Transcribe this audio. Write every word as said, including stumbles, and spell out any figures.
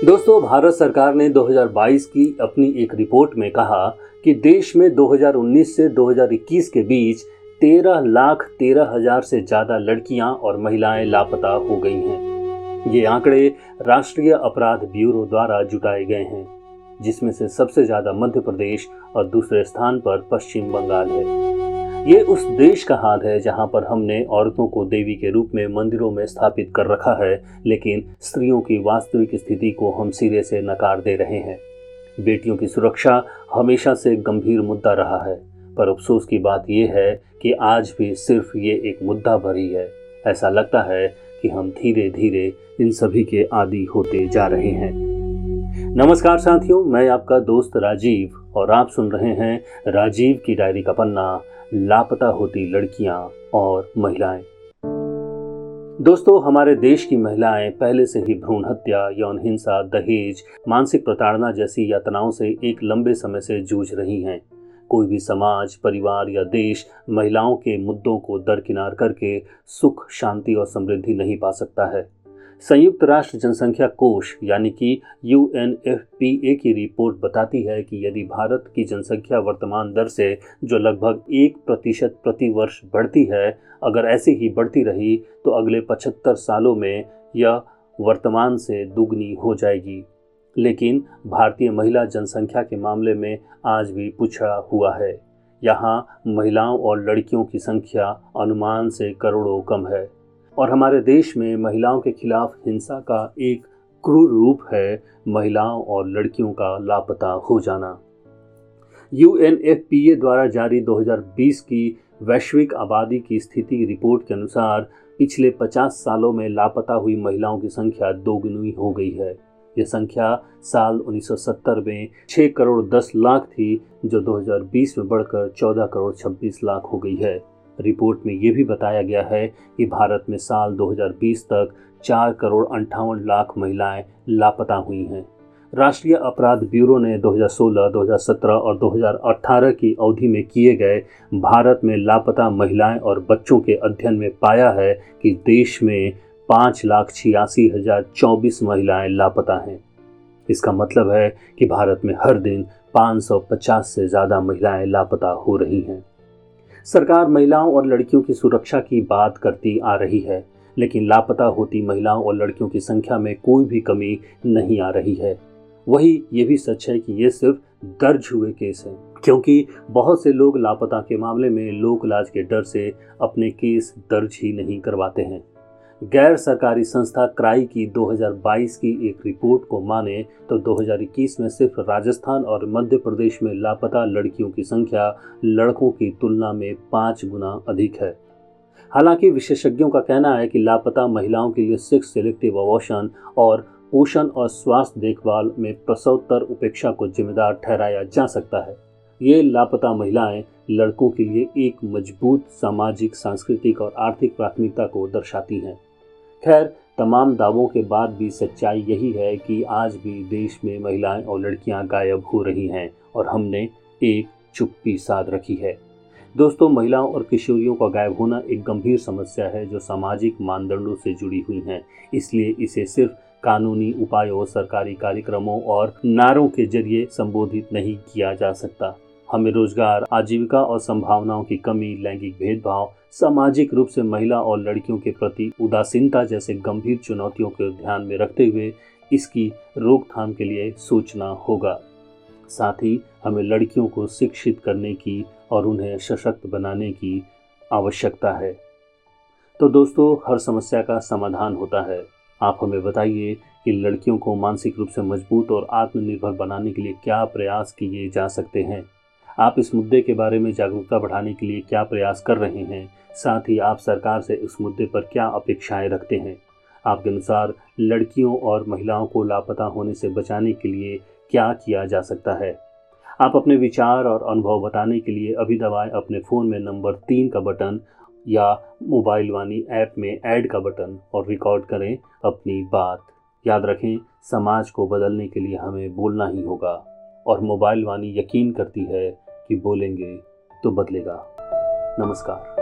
दोस्तों, भारत सरकार ने दो हज़ार बाईस की अपनी एक रिपोर्ट में कहा कि देश में दो हज़ार उन्नीस से दो हज़ार इक्कीस के बीच तेरह लाख तेरह हजार से ज़्यादा लड़कियां और महिलाएं लापता हो गई हैं। ये आंकड़े राष्ट्रीय अपराध ब्यूरो द्वारा जुटाए गए हैं, जिसमें से सबसे ज़्यादा मध्य प्रदेश और दूसरे स्थान पर पश्चिम बंगाल है। ये उस देश का हाल है जहां पर हमने औरतों को देवी के रूप में मंदिरों में स्थापित कर रखा है, लेकिन स्त्रियों की वास्तविक स्थिति को हम सिरे से नकार दे रहे हैं। बेटियों की सुरक्षा हमेशा से गंभीर मुद्दा रहा है, पर अफसोस की बात यह है कि आज भी सिर्फ ये एक मुद्दा भर ही है। ऐसा लगता है कि हम धीरे धीरे इन सभी के आदी होते जा रहे हैं। नमस्कार साथियों, मैं आपका दोस्त राजीव और आप सुन रहे हैं राजीव की डायरी का पन्ना, लापता होती लड़कियां और महिलाएं। दोस्तों, हमारे देश की महिलाएं पहले से ही भ्रूण हत्या, यौन हिंसा, दहेज, मानसिक प्रताड़ना जैसी यातनाओं से एक लंबे समय से जूझ रही हैं। कोई भी समाज, परिवार या देश महिलाओं के मुद्दों को दरकिनार करके सुख, शांति और समृद्धि नहीं पा सकता है। संयुक्त राष्ट्र जनसंख्या कोष यानी कि U N F P A की रिपोर्ट बताती है कि यदि भारत की जनसंख्या वर्तमान दर से जो लगभग एक प्रतिशत प्रति वर्ष बढ़ती है, अगर ऐसे ही बढ़ती रही तो अगले पचहत्तर सालों में यह वर्तमान से दुगनी हो जाएगी। लेकिन भारतीय महिला जनसंख्या के मामले में आज भी पिछड़ा हुआ है। यहाँ महिलाओं और लड़कियों की संख्या अनुमान से करोड़ों कम है और हमारे देश में महिलाओं के खिलाफ हिंसा का एक क्रूर रूप है महिलाओं और लड़कियों का लापता हो जाना। U N F P A द्वारा जारी दो हज़ार बीस की वैश्विक आबादी की स्थिति रिपोर्ट के अनुसार पिछले पचास सालों में लापता हुई महिलाओं की संख्या दोगुनी हो गई है। यह संख्या साल उन्नीस सौ सत्तर में छह करोड़ दस लाख थी, जो दो हज़ार बीस में बढ़कर चौदह करोड़ छब्बीस लाख हो गई है। रिपोर्ट में यह भी बताया गया है कि भारत में साल दो हज़ार बीस तक चार करोड़ अंठावन लाख महिलाएं लापता हुई हैं। राष्ट्रीय अपराध ब्यूरो ने दो हज़ार सोलह, दो हज़ार सत्रह और दो हज़ार अठारह की अवधि में किए गए भारत में लापता महिलाएं और बच्चों के अध्ययन में पाया है कि देश में पाँच लाख छियासी हजार चौबीस महिलाएं लापता हैं। इसका मतलब है कि भारत में हर दिन पाँच सौ पचास से ज़्यादा महिलाएं लापता हो रही हैं। सरकार महिलाओं और लड़कियों की सुरक्षा की बात करती आ रही है, लेकिन लापता होती महिलाओं और लड़कियों की संख्या में कोई भी कमी नहीं आ रही है। वही ये भी सच है कि ये सिर्फ दर्ज हुए केस हैं, क्योंकि बहुत से लोग लापता के मामले में लोक लाज के डर से अपने केस दर्ज ही नहीं करवाते हैं। गैर सरकारी संस्था क्राई की दो हज़ार बाईस की एक रिपोर्ट को माने तो दो हज़ार इक्कीस में सिर्फ राजस्थान और मध्य प्रदेश में लापता लड़कियों की संख्या लड़कों की तुलना में पाँच गुना अधिक है। हालांकि विशेषज्ञों का कहना है कि लापता महिलाओं के लिए सेक्स सेलेक्टिव अबॉर्शन और पोषण और स्वास्थ्य देखभाल में प्रसवोत्तर उपेक्षा को जिम्मेदार ठहराया जा सकता है। ये लापता महिलाएं लड़कों के लिए एक मजबूत सामाजिक, सांस्कृतिक और आर्थिक प्राथमिकता को दर्शाती हैं। खैर, तमाम दावों के बाद भी सच्चाई यही है कि आज भी देश में महिलाएं और लड़कियां गायब हो रही हैं और हमने एक चुप्पी साध रखी है। दोस्तों, महिलाओं और किशोरियों का गायब होना एक गंभीर समस्या है जो सामाजिक मानदंडों से जुड़ी हुई है। इसलिए इसे सिर्फ कानूनी उपायों, सरकारी कार्यक्रमों और नारों के जरिए संबोधित नहीं किया जा सकता। हमें रोजगार, आजीविका और संभावनाओं की कमी, लैंगिक भेदभाव, सामाजिक रूप से महिला और लड़कियों के प्रति उदासीनता जैसे गंभीर चुनौतियों को ध्यान में रखते हुए इसकी रोकथाम के लिए सोचना होगा। साथ ही हमें लड़कियों को शिक्षित करने की और उन्हें सशक्त बनाने की आवश्यकता है। तो दोस्तों, हर समस्या का समाधान होता है। आप हमें बताइए कि लड़कियों को मानसिक रूप से मजबूत और आत्मनिर्भर बनाने के लिए क्या प्रयास किए जा सकते हैं। आप इस मुद्दे के बारे में जागरूकता बढ़ाने के लिए क्या प्रयास कर रहे हैं। साथ ही आप सरकार से इस मुद्दे पर क्या अपेक्षाएं रखते हैं। आपके अनुसार लड़कियों और महिलाओं को लापता होने से बचाने के लिए क्या किया जा सकता है। आप अपने विचार और अनुभव बताने के लिए अभी दबाएं अपने फ़ोन में नंबर तीन का बटन या मोबाइल वाणी ऐप में ऐड का बटन और रिकॉर्ड करें अपनी बात। याद रखें, समाज को बदलने के लिए हमें बोलना ही होगा और मोबाइल वाणी यकीन करती है कि बोलेंगे तो बदलेगा। नमस्कार।